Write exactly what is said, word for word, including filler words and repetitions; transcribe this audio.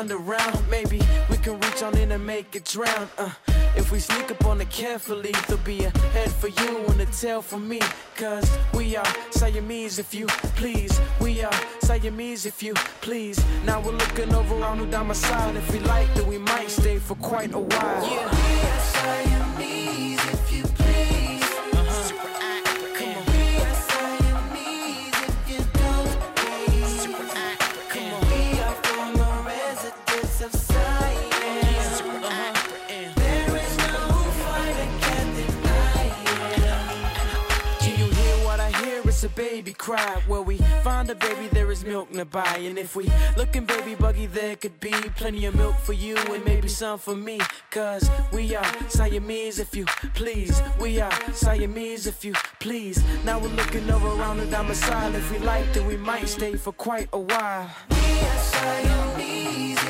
turned around. Maybe we can reach on in and make it drown. Uh, if we sneak up on it carefully, there'll be a head for you and a tail for me. Cause we are Siamese if you please. We are Siamese if you please. Now we're looking over on who down my side. If we like it, we might stay for quite a while. Yeah. We are Siamese if you please. Uh-huh. Come on. We are Siamese if you don't please. Come on. We are from the residence of Siam. Uh-huh. There is no fight I can't deny it. Do you hear what I hear? It's a baby cry. Where we find a baby, there is milk nearby. And if we look in baby buggy, there could be plenty of milk for you and maybe some for me. Cause we are Siamese if you please. We are Siamese if you please. Now we're looking over around the down my side. If we liked it, we might stay for quite a while. We are Siamese